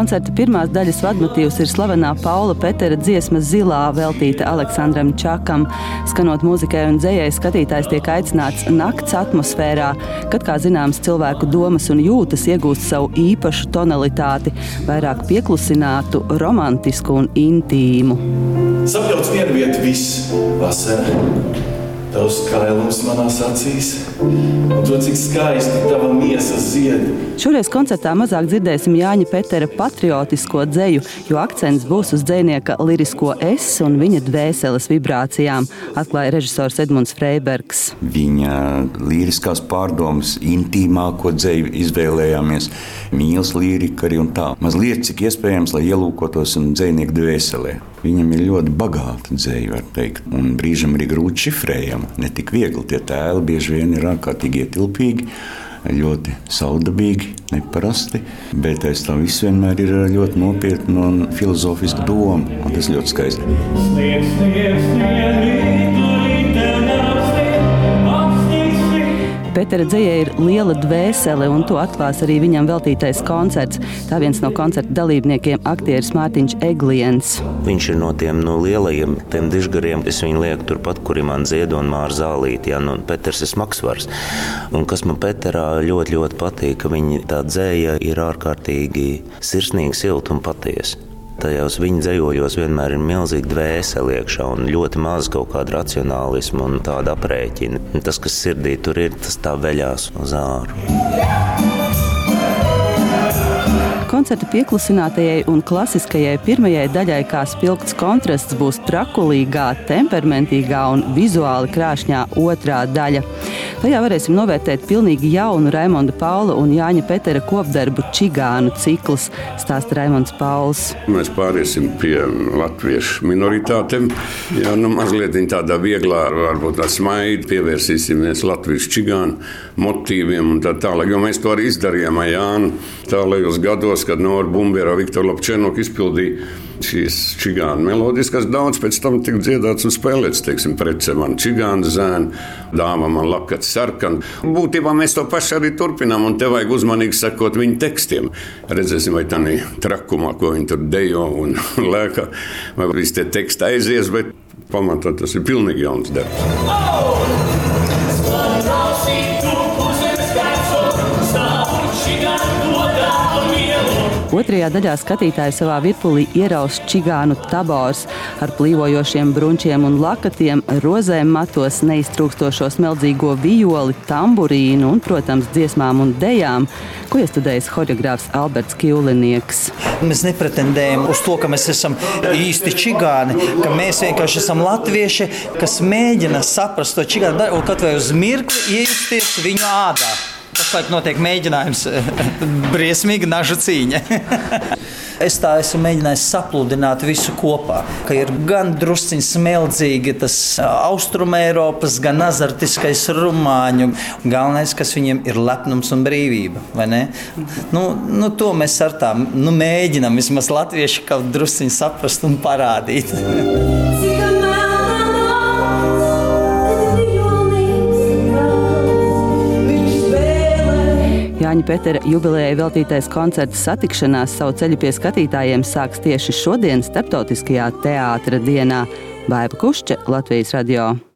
Koncerta pirmās daļas vadmotīvs ir slavenā Paula Petera dziesma Zilā, veltīta Aleksandram Čakam. Skanot mūzikai un dzejai, skatītājs tiek aicināts nakts atmosfērā, kad, kā zināms, cilvēku domas un jūtas iegūst savu īpašu tonalitāti, vairāk pieklusinātu, romantisku un intīmu. Sapļauts vienviet viss vasara. Tavs kailums manās acīs, un to, cik skaisti tava miesa zied. Šoreiz koncertā mazāk dzirdēsim Jāņa Petera patriotisko dzeju, jo akcents būs uz dzejnieka lirisko es un viņa dvēseles vibrācijām, atklāja režisors Edmunds Freibergs. Viņa liriskās pārdomas, intīmāko dzeju izvēlējāmies, mīlas lirika arī un tā. Mazliet, cik iespējams, lai ielūkotos un dzejnieku dvēselē. Viņam ir ļoti bagāta dzeja, var teikt, un brīžam arī grūti šifrējama. Ne tik viegli, tie tēli bieži vien ir ārkārtīgi ietilpīgi, ļoti saudabīgi, neparasti, bet aiz tā viss vienmēr ir ļoti nopietna un filozofiska doma, un tas ļoti skaisti. Petera dzejai ir liela dvēsele, un to atklās arī viņam veltītais koncerts. Tā viens no koncerta dalībniekiem aktieris Mārtiņš Egliens. Viņš ir no tiem lielajiem, tiem dižgariem. Es viņu lieku turpat, kuri man Ziedu un Māra Zālīti. Peters ir smagsvars. Un kas man Peterā ļoti, ļoti patīk, ka viņa tā dzeja ir ārkārtīgi sirsnīga, silta un patiesa. Tajos viņa dzejojos vienmēr ir milzīgi dvēseli iekšā un ļoti maz kaut kāda racionālisma un tāda aprēķina. Tas, kas sirdī tur ir, tas tā veļās uz āru. Koncerta pieklusinātajai un klasiskajai pirmajai daļai kā spilgts kontrasts būs trakulīgā, temperamentīgā un vizuāli krāšņā otrā daļa. Tajā varēsim novērtēt pilnīgi jaunu Raimonda Paula un Jāņa Petera kopdarbu Čigānu ciklus, stāsta Raimonds Pauls. Mēs pāriesim pie latviešu minoritātēm. Mazliet tādā vieglā, varbūt tā smaidi pievērsīsimies latviešu čigānu motīviem un tā tālāk, jo mēs to arī izdarījām ar Jānu tālajos gados, kad Nora Bumbierā Viktora Lopčenok izpildīja šīs čigānu melodijas, kas daudz pēc tam tika dziedāts un spēlēts, teiksim, Prece man čigānu zēnu, Dāma man lakats sarkan. Būtībā mēs to paši arī turpinām, un te vajag uzmanīgi sekot viņu tekstiem. Redzēsim, vai tā trakumā, ko viņi tur dejo un lēkā, vai visi tie teksti aizies, bet pamatā tas ir pilnīgi jauns darbs. Otrajā daļā skatītāji savā virpulī ieraus čigānu tabors ar plīvojošiem brunčiem un lakatiem, rozēm matos, neiztrūkstošo smeldzīgo violi, tamburīnu un, protams, dziesmām un dejām, ko iestudējis horeogrāfs Alberts Kjūlinieks. Mēs nepretendējam uz to, ka mēs esam īsti čigāni, ka mēs vienkārši esam latvieši, kas mēģina saprast to čigānu un kaut vai uz mirkli iejusties viņu ādā. Pašlaik notiek mēģinājums, briesmīga nažu cīņa. Es tā esmu mēģinājis sapludināt visu kopā, ka ir gan drusciņ smeldzīgi tas Austrumēropas, gan azartiskais rumāņu. Galvenais, kas viņiem ir lepnums un brīvība, vai ne? To mēs ar tā mēģinām vismaz latvieši kaut drusciņ saprast un parādīt. Jāņa Petera jubilejai veltītais koncerts Satikšanās savu ceļu pie skatītājiem sāks tieši šodien Starptautiskajā teātra dienā. Baiva Kušče, Latvijas radio.